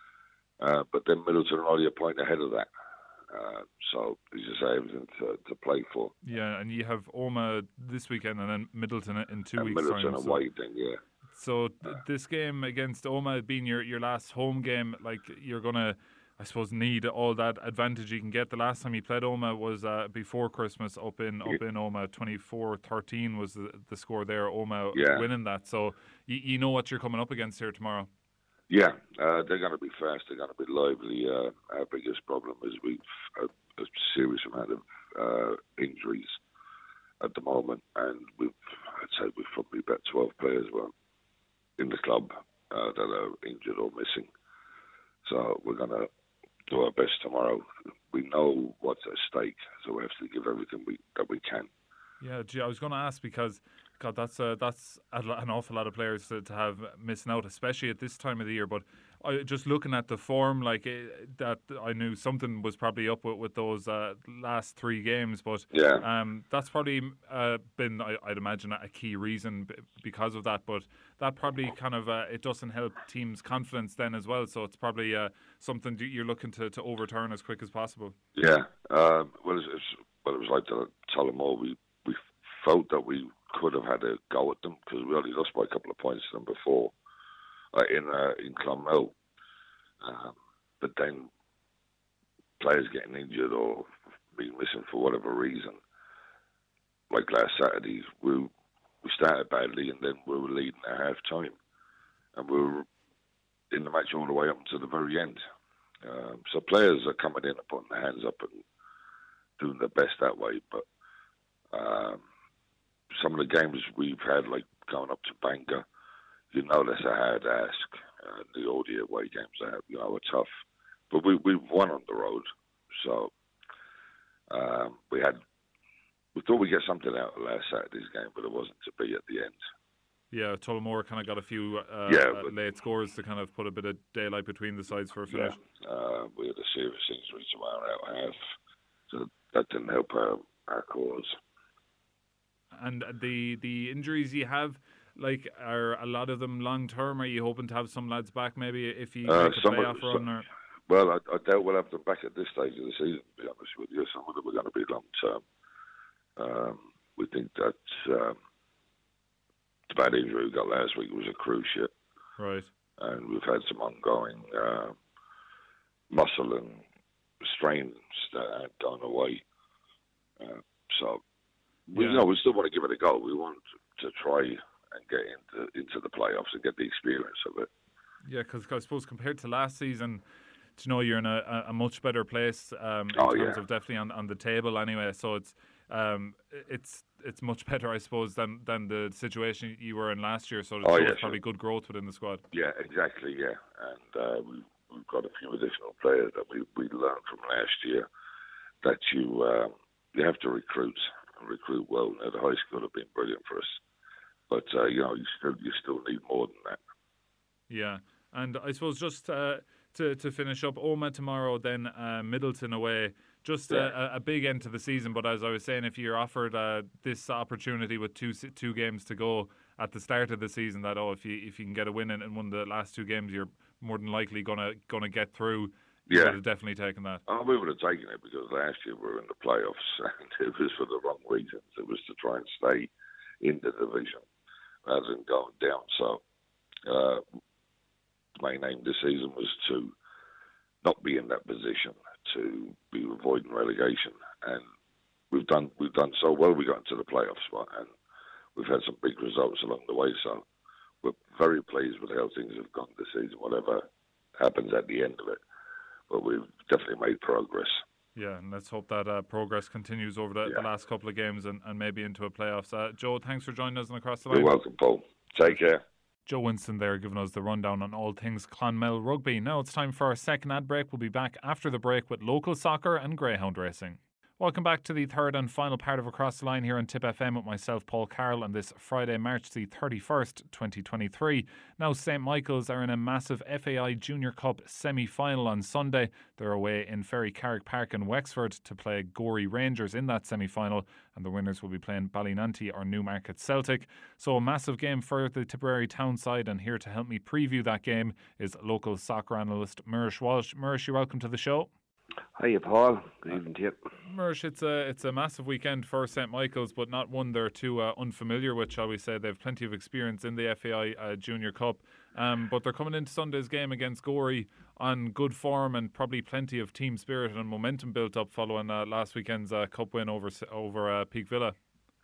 [SPEAKER 5] Uh, but then Middleton are only a point ahead of that. Uh, so, as you say, everything to, to play for.
[SPEAKER 1] Yeah, and you have Omagh this weekend and then Middleton in two
[SPEAKER 5] and
[SPEAKER 1] weeks'
[SPEAKER 5] Middleton
[SPEAKER 1] time.
[SPEAKER 5] So away then, yeah.
[SPEAKER 1] So th- this game against Omagh being your, your last home game, like you're going to, I suppose, need all that advantage you can get. The last time you played Omagh was uh, before Christmas up in up in Omagh. twenty-four thirteen was the, the score there, Omagh
[SPEAKER 5] yeah.
[SPEAKER 1] winning that. So you, you know what you're coming up against here tomorrow.
[SPEAKER 5] Yeah, uh, they're going to be fast. They're going to be lively. Uh, our biggest problem is we've a, a serious amount of uh, injuries at the moment, and we've I'd say we've probably about twelve players well, in the club uh, that are injured or missing. So we're going to do our best tomorrow. We know what's at stake, so we have to give everything we, that we can.
[SPEAKER 1] Yeah, gee, I was going to ask because, God, that's uh, that's an awful lot of players to, to have missing out, especially at this time of the year. But I, just looking at the form, like it, that, I knew something was probably up with, with those uh, last three games. But
[SPEAKER 5] yeah.
[SPEAKER 1] um, that's probably uh, been, I, I'd imagine, a key reason because of that. But that probably kind of uh, it doesn't help teams' confidence then as well. So it's probably uh, something you're looking to, to overturn as quick as possible.
[SPEAKER 5] Yeah. Um, well, it's, it's, well, it was like to Tullamore. We we felt that we could have had a go at them because we only lost by a couple of points to them before uh, in uh, in Clonmel. Um, but then players getting injured or being missing for whatever reason, like last Saturday, we we started badly and then we were leading at half time, and we were in the match all the way up to the very end. Um, so players are coming in and putting their hands up and doing their best that way, but. Um, Some of the games we've had, like going up to Bangor, you know that's a hard ask. Uh, the all the away games are, you know, are tough. But we we've won on the road, so um, we had we thought we'd get something out of last Saturday's game, but it wasn't to be at the end.
[SPEAKER 1] Yeah, Tullamore kind of got a few uh,
[SPEAKER 5] yeah,
[SPEAKER 1] uh, late scores to kind of put a bit of daylight between the sides for a finish.
[SPEAKER 5] Yeah, uh, we had a serious injury to our out half, so that didn't help our, our cause.
[SPEAKER 1] And the the injuries you have, like, are a lot of them long term? Are you hoping to have some lads back maybe if you
[SPEAKER 5] uh,
[SPEAKER 1] make a playoff run? Or?
[SPEAKER 5] Well, I, I doubt we'll have them back at this stage of the season, to be honest with you. Some of them are going to be long term. Um, we think that um, the bad injury we got last week was a cruise ship.
[SPEAKER 1] Right.
[SPEAKER 5] And we've had some ongoing uh, muscle and strains that aren't gone away. Uh, so, we,
[SPEAKER 1] Yeah.
[SPEAKER 5] you know, we still want to give it a go. We want to try and get into into the playoffs and get the experience of it.
[SPEAKER 1] Yeah, because I suppose compared to last season, you know, you're in a, a much better place um, in
[SPEAKER 5] Oh,
[SPEAKER 1] terms
[SPEAKER 5] yeah.
[SPEAKER 1] of definitely on, on the table anyway. So it's um, it's it's much better, I suppose, than, than the situation you were in last year. So it
[SPEAKER 5] Oh,
[SPEAKER 1] shows
[SPEAKER 5] yeah,
[SPEAKER 1] probably
[SPEAKER 5] sure.
[SPEAKER 1] good growth within the squad.
[SPEAKER 5] Yeah, exactly. Yeah, and uh, we, we've got a few additional players that we, we learned from last year that you um, you have to recruit and recruit well. Now, the high school have been brilliant for us, but uh, you know, you still you still need more than that.
[SPEAKER 1] Yeah, and I suppose just uh, to to finish up, Oma tomorrow, then uh, Middleton away. Just
[SPEAKER 5] Yeah.
[SPEAKER 1] a, a big end to the season, but as I was saying, if you're offered uh, this opportunity with two se- two games to go at the start of the season, that oh, if you if you can get a win in, in one of the last two games, you're more than likely gonna gonna get through. You
[SPEAKER 5] Yeah.
[SPEAKER 1] would have definitely taken that.
[SPEAKER 5] Oh, we would have taken it because last year we were in the playoffs and it was for the wrong reasons. It was to try and stay in the division rather than going down. So, uh, the main aim this season was to not be in that position, to be avoiding relegation, and we've done we've done so well. We got into the playoffs spot, and we've had some big results along the way. So we're very pleased with how things have gone this season. Whatever happens at the end of it, but we've definitely made progress.
[SPEAKER 1] Yeah, and let's hope that uh, progress continues over the,
[SPEAKER 5] Yeah.
[SPEAKER 1] the last couple of games and, and maybe into a playoffs. Uh, Joe, thanks for joining us on Across the Line.
[SPEAKER 5] You're welcome, Paul. Take care.
[SPEAKER 1] Joe Winston there giving us the rundown on all things Clonmel Rugby. Now it's time for our second ad break. We'll be back after the break with local soccer and greyhound racing. Welcome back to the third and final part of Across the Line here on Tip F M with myself, Paul Carroll, on this Friday, March the thirty-first, twenty twenty-three. Now, Saint Michael's are in a massive F A I Junior Cup semi-final on Sunday. They're away in Ferry Carrick Park in Wexford to play Gorey Rangers in that semi-final, and the winners will be playing Ballynanty or Newmarket Celtic. So a massive game for the Tipperary town side, and here to help me preview that game is local soccer analyst Murish Walsh. Murish, you're welcome to the show.
[SPEAKER 6] Hiya, Paul. Good evening to you.
[SPEAKER 1] Murish, it's a it's a massive weekend for Saint Michael's, but not one they're too uh, unfamiliar with, shall we say. They've plenty of experience in the F A I uh, Junior Cup, um, but they're coming into Sunday's game against Gorey on good form and probably plenty of team spirit and momentum built up following uh, last weekend's uh, cup win over over uh, Peak Villa.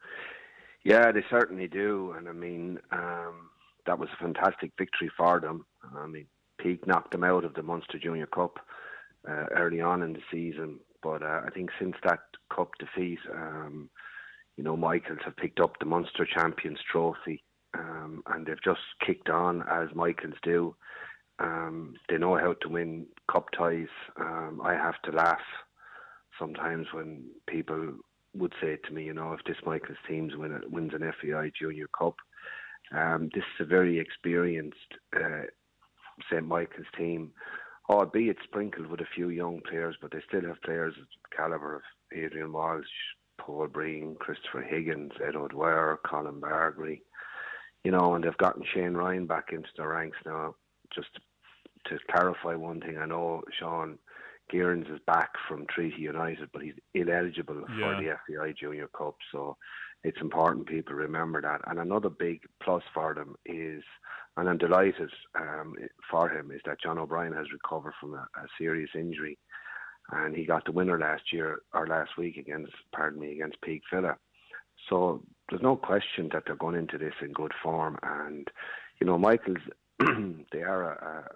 [SPEAKER 6] Yeah, they certainly do, and I mean um, that was a fantastic victory for them. I mean, Peak knocked them out of the Munster Junior Cup Uh, early on in the season, but uh, I think since that cup defeat, um, you know, Michaels have picked up the Munster Champions Trophy, um, and they've just kicked on as Michaels do. Um, they know how to win cup ties. Um, I have to laugh sometimes when people would say to me, you know, if this Michaels team win a, wins an F A I Junior Cup, um, this is a very experienced uh, Saint Michael's team, albeit sprinkled with a few young players, but they still have players of the calibre of Adrian Walsh, Paul Breen, Christopher Higgins, Ed O'Dwyer, Colin Bargary, you know, and they've gotten Shane Ryan back into the ranks now. Just to clarify one thing, I know Sean Gearns is back from Treaty United, but he's ineligible
[SPEAKER 1] Yeah.
[SPEAKER 6] for the F A I Junior Cup, so it's important people remember that. And another big plus for them is, and I'm delighted um, for him, is that John O'Brien has recovered from a, a serious injury, and he got the winner last year or last week against, pardon me, against Peak Villa. So there's no question that they're going into this in good form, and you know, Michaels, they are a,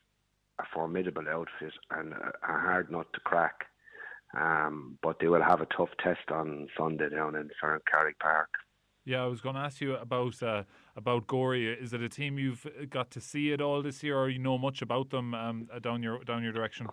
[SPEAKER 6] a formidable outfit and a, a hard nut to crack. Um, but they will have a tough test on Sunday down in Ferry Carrick Park.
[SPEAKER 1] Yeah, I was going to ask you about uh, about Gorey. Is it a team you've got to see at all this year, or you know much about them um, down your down your direction?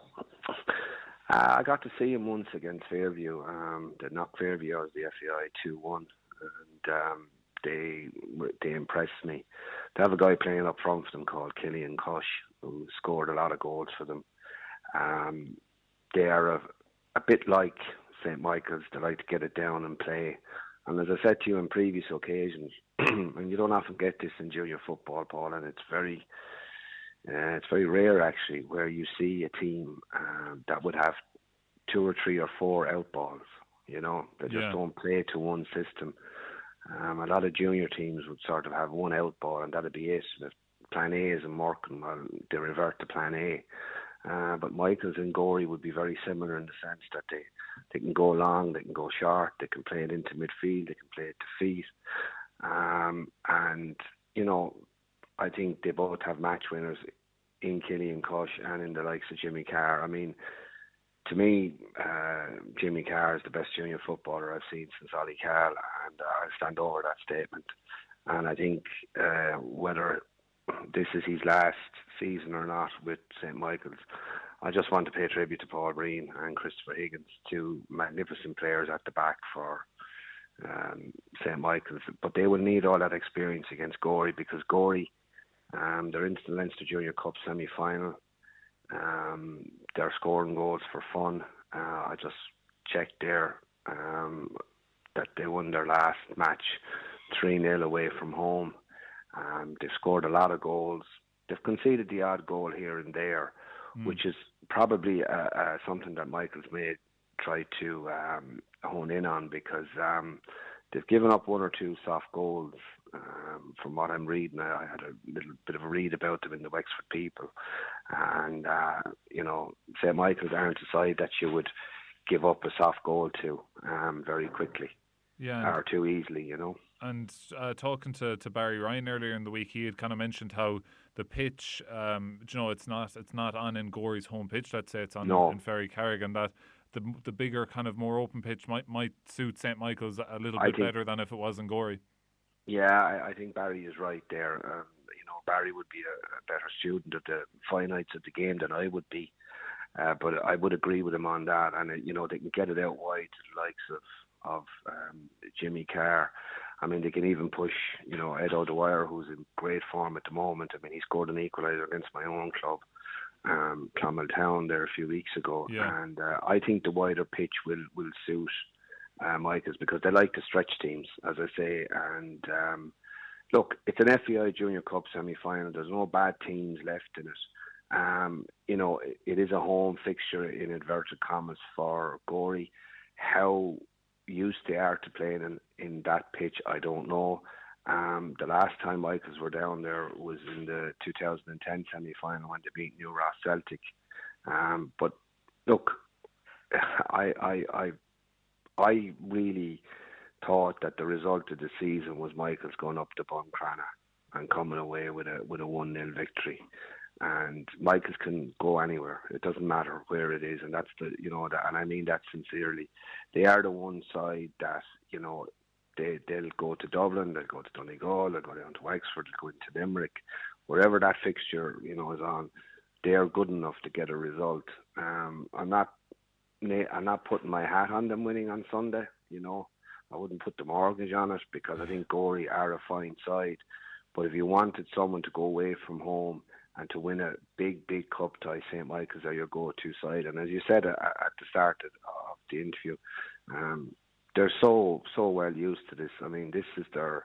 [SPEAKER 6] Uh, I got to see him once against Fairview. Um, they knocked Fairview out of the F A I two one, and um, they they impressed me. They have a guy playing up front for them called Killian Kosh, who scored a lot of goals for them. Um, they are a A bit like Saint Michael's, they like to get it down and play. And as I said to you on previous occasions, and you don't often get this in junior football, Paul, and it's very, uh, it's very rare actually, where you see a team um, that would have two or three or four out balls. You know, they just
[SPEAKER 1] Yeah.
[SPEAKER 6] don't play to one system. Um, a lot of junior teams would sort of have one out ball, and that'd be it. If plan A isn't working, well, they revert to plan A. Uh, but Michaels and Gorey would be very similar in the sense that they, they can go long, they can go short, they can play it into midfield, they can play it to feet. Um, and, you know, I think they both have match winners in Killian Cush and in the likes of Jimmy Carr. I mean, to me, uh, Jimmy Carr is the best junior footballer I've seen since Ollie Carl, and uh, I'll stand over that statement. And I think uh, whether this is his last season or not with Saint Michael's, I just want to pay tribute to Paul Breen and Christopher Higgins, two magnificent players at the back for um, Saint Michael's. But they will need all that experience against Gorey, because Gorey, um, they're into the Leinster Junior Cup semi-final. Um, they're scoring goals for fun. Uh, I just checked there um, that they won their last match three nil away from home. Um, they've scored a lot of goals. They've conceded the odd goal here and there, mm. which is probably uh, uh, something that Michael's may try to um, hone in on, because um, they've given up one or two soft goals. Um, from what I'm reading, I had a little bit of a read about them in the Wexford People, and uh, you know, Saint Michael's aren't a side that you would give up a soft goal to um, very quickly,
[SPEAKER 1] yeah,
[SPEAKER 6] or too easily, you know.
[SPEAKER 1] And uh, talking to, to Barry Ryan earlier in the week, he had kind of mentioned how the pitch, um, you know, it's not it's not on in Gorey's home pitch. Let's say it's on
[SPEAKER 6] no.
[SPEAKER 1] in, in Ferry Carrigan. That the the bigger, kind of more open pitch might might suit Saint Michael's a little bit better than if it was in Gorey.
[SPEAKER 6] Yeah, I, I think Barry is right there. Um, you know, Barry would be a, a better student of the finites of the game than I would be. Uh, but I would agree with him on that. And, uh, you know, they can get it out wide to the likes of, of um, Jimmy Carr. I mean, they can even push, you know, Ed O'Dwyer, who's in great form at the moment. I mean, he scored an equaliser against my own club, um, Clonmel Town, there a few weeks ago.
[SPEAKER 1] Yeah.
[SPEAKER 6] And uh, I think the wider pitch will, will suit Uh, Michaels, because they like to stretch teams, as I say. And um, look, it's an F E I Junior Cup semi-final. There's no bad teams left in it. Um, you know, it, it is a home fixture in inverted commas for Gorey. How used they are to playing in, in that pitch, I don't know. Um, the last time Michaels were down there was in the two thousand ten semi-final when they beat New Ross Celtic. Um, but look, I, I, I I really thought that the result of the season was Michael's going up to Buncrana and coming away with a with a one nil victory. And Michael's can go anywhere; it doesn't matter where it is, and that's the you know that, and I mean that sincerely. They are the one side that you know they they'll go to Dublin, they'll go to Donegal, they'll go down to Wexford, they'll go into Limerick, wherever that fixture you know is on. They are good enough to get a result. Um, I'm not. I'm not putting my hat on them winning on Sunday, you know. I wouldn't put the mortgage on it, because I think Gorey are a fine side. But if you wanted someone to go away from home and to win a big, big cup tie, Saint Michael's are your go-to side. And as you said at the start of the interview, um, they're so, so well used to this. I mean, this is their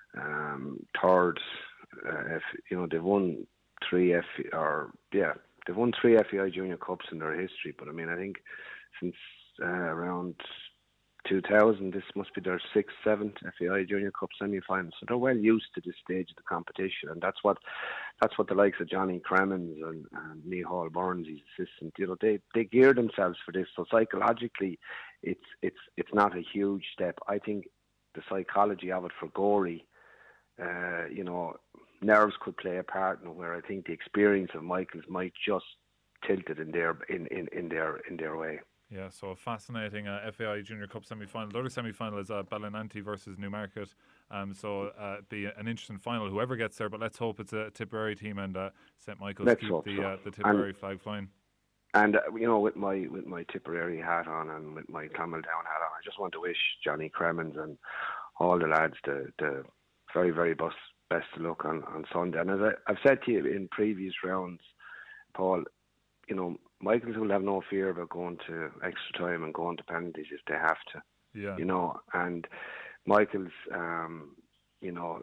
[SPEAKER 6] um, third, uh, F, you know, they've won three F, or, yeah, they've won three F E I Junior Cups in their history. But, I mean, I think since uh, around two thousand, this must be their sixth, seventh F E I Junior Cup semi-final. So they're well used to this stage of the competition, and that's what that's what the likes of Johnny Cremens and, and Nihal Burns, his assistant, you know, they they gear themselves for this. So psychologically, it's it's it's not a huge step. I think the psychology of it for Gorey, uh, you know, nerves could play a part in where I think the experience of Michaels might just tilt it in their in, in, in their in their way.
[SPEAKER 1] Yeah, so a fascinating uh, F A I Junior Cup semi-final. The other semi-final is uh, Ballinanty versus Newmarket. Um, so uh, it'd be an interesting final, whoever gets there. But let's hope it's a Tipperary team and uh, Saint Michael's
[SPEAKER 6] let's
[SPEAKER 1] keep
[SPEAKER 6] hope
[SPEAKER 1] the
[SPEAKER 6] so.
[SPEAKER 1] uh, the Tipperary
[SPEAKER 6] and,
[SPEAKER 1] flag flying.
[SPEAKER 6] And uh, you know, with my with my Tipperary hat on and with my Clonmel Down hat on, I just want to wish Johnny Cremens and all the lads the the very very best best of luck on, on Sunday. And as I, I've said to you in previous rounds, Paul, you know, Michaels will have no fear about going to extra time and going to penalties if they have to.
[SPEAKER 1] Yeah.
[SPEAKER 6] You know, and Michaels, um, you know,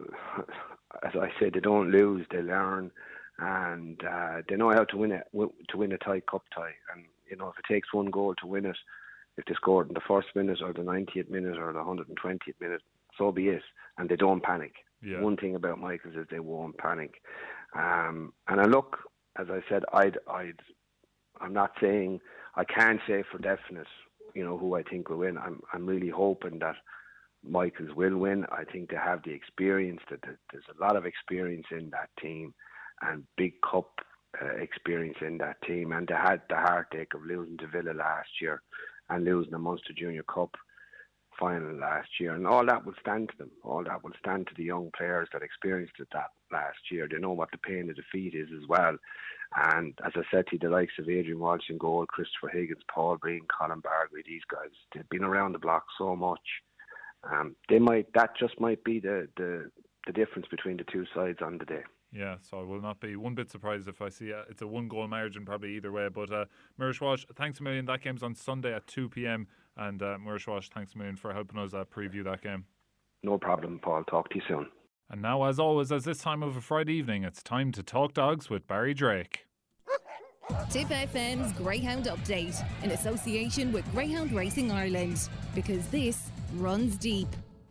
[SPEAKER 6] as I said, they don't lose, they learn, and uh, they know how to win it, to win a tie cup tie. And you know, if it takes one goal to win it, if they scored in the first minute or the ninetieth minute or the one hundred twentieth minute, so be it. And they don't panic.
[SPEAKER 1] Yeah.
[SPEAKER 6] One thing about Michaels is they won't panic. Um, and I look, as I said, I'd I'd I'm not saying, I can't say for definite, you know, who I think will win. I'm I'm really hoping that Michaels will win. I think they have the experience. That there's a lot of experience in that team, and big cup uh, experience in that team. And they had the heartache of losing to Villa last year and losing the Munster Junior Cup final last year, and all that will stand to them. All that will stand to the young players that experienced it that last year. They know what the pain of defeat is as well. And as I said to you, the likes of Adrian Walsh in goal, Christopher Higgins, Paul Breen, Colin Bargary, these guys, they've been around the block so much. Um, they might that just might be the, the the difference between the two sides on the day.
[SPEAKER 1] Yeah, so I will not be one bit surprised if I see a, it's a one goal margin probably either way. But uh, Murish Walsh, thanks a million. That game's on Sunday at two p.m. and uh, Murish Walsh, thanks a million for helping us uh, preview that game.
[SPEAKER 6] No problem, Paul. Talk to you soon.
[SPEAKER 1] And now, as always, as this time of a Friday evening, it's time to talk dogs with Barry Drake.
[SPEAKER 7] Tip F M's Greyhound Update in association with Greyhound Racing Ireland, because this runs deep.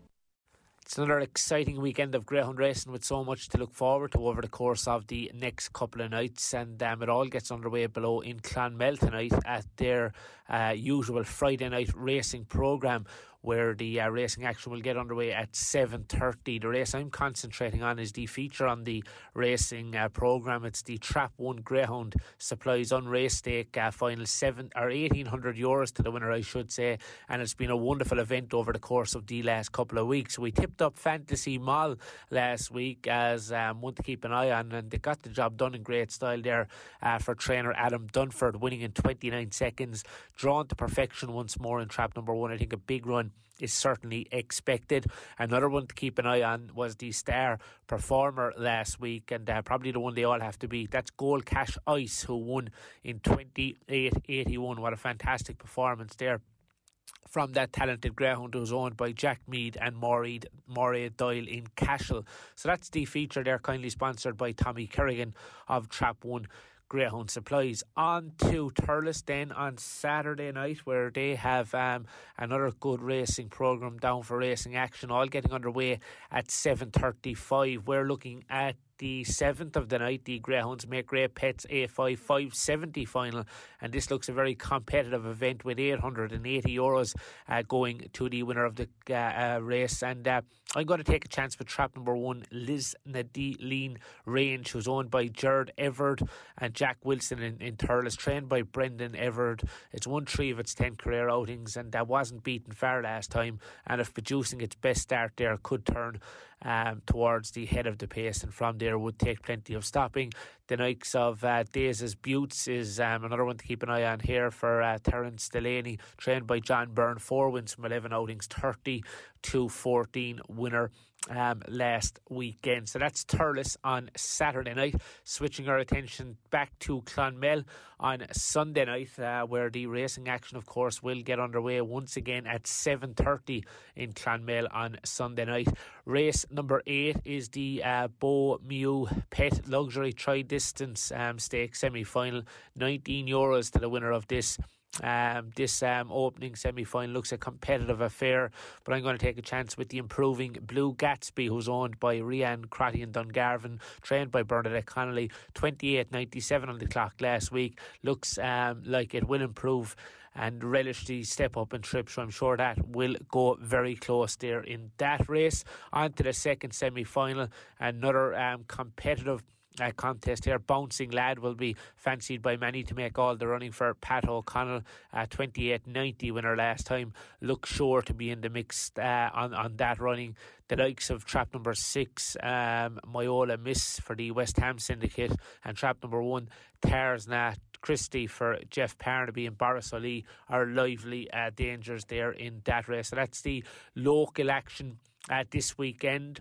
[SPEAKER 8] It's another exciting weekend of greyhound racing with so much to look forward to over the course of the next couple of nights, and um, it all gets underway below in Clonmel tonight at their uh, usual Friday night racing programme, where the uh, racing action will get underway at seven thirty. The race I'm concentrating on is the feature on the racing uh, programme. It's the Trap one Greyhound Supplies Unrace Stake uh, final seven or eighteen hundred euros to the winner, I should say, and it's been a wonderful event over the course of the last couple of weeks. We tipped up Fantasy Mall last week as um, one to keep an eye on, and they got the job done in great style there uh, for trainer Adam Dunford, winning in twenty-nine seconds, drawn to perfection once more in trap number one. I think a big run is certainly expected. Another one to keep an eye on was the star performer last week, and uh, probably the one they all have to beat. That's Gold Cash Ice, who won in twenty-eight eighty-one. What a fantastic performance there from that talented greyhound, who's owned by Jack Mead and Maury, Maury Doyle in Cashel. So that's the feature there, kindly sponsored by Tommy Kerrigan of Trap one Greyhound Supplies. On to Thurles then on Saturday night, where they have um, another good racing programme down for racing action, all getting underway at seven thirty-five. We're looking at the seventh of the night, the Greyhounds Make Great Pets A five five seventy final, and this looks a very competitive event with eight hundred eighty euros uh, going to the winner of the uh, uh, race. And uh, I'm going to take a chance with trap number one, Liz Nadine Range, who's owned by Jared Everard and Jack Wilson in, in Thurles, trained by Brendan Everard. It's won three of its ten career outings, and that wasn't beaten far last time, and if producing its best start there, could turn um, towards the head of the pace, and from there would take plenty of stopping. The likes of uh, Dazes Buttes is um, another one to keep an eye on here for uh, Terence Delaney, trained by John Byrne. Four wins from eleven outings, thirty to fourteen winner um, last weekend. So that's Thurles on Saturday night. Switching our attention back to Clonmel on Sunday night, uh, where the racing action, of course, will get underway once again at seven thirty in Clonmel on Sunday night. Race number eight is the uh, Beau Mew Pet Luxury Tri-Distance um, Stakes semi-final. nineteen euros to the winner of this. Um, this um, opening semi-final looks a competitive affair, but I'm going to take a chance with the improving Blue Gatsby, who's owned by Rianne Crotty and Dungarvan, trained by Bernadette Connolly. twenty-eight ninety-seven on the clock last week. Looks um, like it will improve and relish the step up in trip, so I'm sure that will go very close there in that race. On to the second semi-final, another um, competitive Uh, contest here. Bouncing Lad will be fancied by many to make all the running for Pat O'Connell. uh, twenty-eight ninety winner last time. Looks sure to be in the mix uh, on, on that running. The likes of trap number six, um, Myola Miss for the West Ham Syndicate, and trap number one, Tarsnat Christie for Jeff Parnaby and Boris Ali are lively uh, dangers there in that race. So that's the local action uh, this weekend.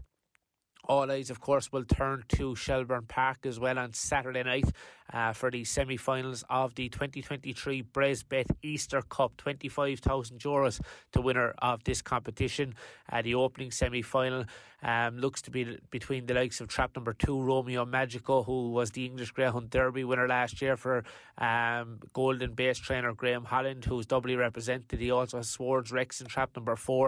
[SPEAKER 8] All eyes, of course, will turn to Shelbourne Park as well on Saturday night uh, for the semi-finals of the twenty twenty-three Bresbet Easter Cup. twenty-five thousand euros to winner of this competition. Uh, the opening semi-final um, looks to be between the likes of trap number two, Romeo Magico, who was the English Greyhound Derby winner last year for um, Golden Base trainer Graham Holland, who's doubly represented. He also has Swords Rex in trap number four.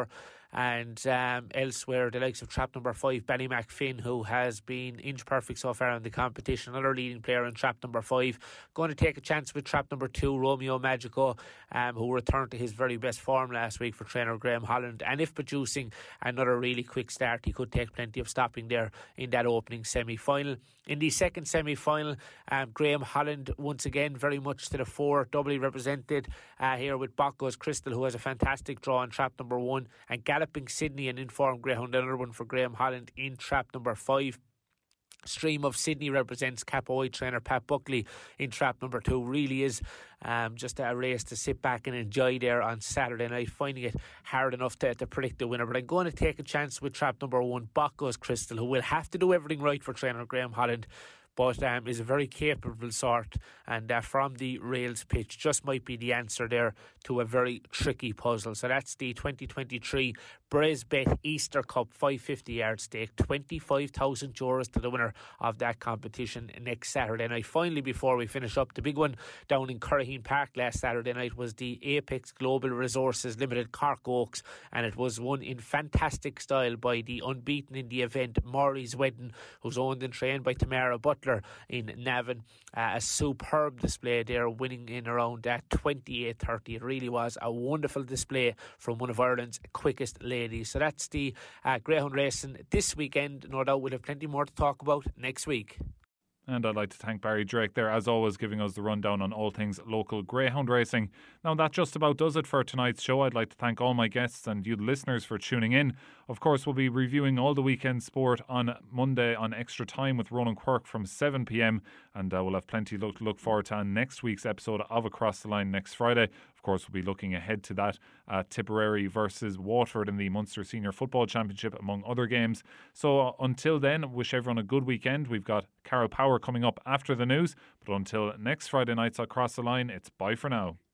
[SPEAKER 8] And um, elsewhere, the likes of trap number five, Ballymac Finn, who has been inch perfect so far in the competition, another leading player in trap number five, going to take a chance with trap number two, Romeo Magico, um, who returned to his very best form last week for trainer Graham Holland. And if producing another really quick start, he could take plenty of stopping there in that opening semi-final. In the second semi-final, um, Graham Holland once again very much to the fore, doubly represented uh, here with Bocco's Crystal, who has a fantastic draw in trap number one, and Galloping Sydney, an informed greyhound, another one for Graham Holland in trap number five. Stream of Sydney represents Capoe trainer Pat Buckley in trap number two. Really is um, just a race to sit back and enjoy there on Saturday night, finding it hard enough to, to predict the winner. But I'm going to take a chance with trap number one, Bocco's Crystal, who will have to do everything right for trainer Graham Holland, but um, is a very capable sort, and uh, from the rails pitch just might be the answer there to a very tricky puzzle. So that's the twenty twenty-three Bresbet Easter Cup five fifty yard stake, twenty-five thousand euros to the winner of that competition next Saturday night. Finally, before we finish up, the big one down in Curraheen Park last Saturday night was the Apex Global Resources Limited Cork Oaks, and it was won in fantastic style by the unbeaten in the event Maury's Wedding, who's owned and trained by Tamara Butler in Navan. Uh, a superb display there, winning in around that twenty-eight thirty. It really was a wonderful display from one of Ireland's quickest ladies. So that's the uh, greyhound racing this weekend. No doubt we'll have plenty more to talk about next week.
[SPEAKER 1] And I'd like to thank Barry Drake there, as always, giving us the rundown on all things local greyhound racing. Now, that just about does it for tonight's show. I'd like to thank all my guests and you, the listeners, for tuning in. Of course, we'll be reviewing all the weekend sport on Monday on Extra Time with Ronan Quirk from seven p.m. And uh, we'll have plenty to look, to look forward to on next week's episode of Across the Line next Friday. Of course, we'll be looking ahead to that uh, Tipperary versus Waterford in the Munster Senior Football Championship, among other games. So uh, until then, wish everyone a good weekend. We've got Carol Power coming up after the news. But until next Friday nights Across the Line, it's bye for now.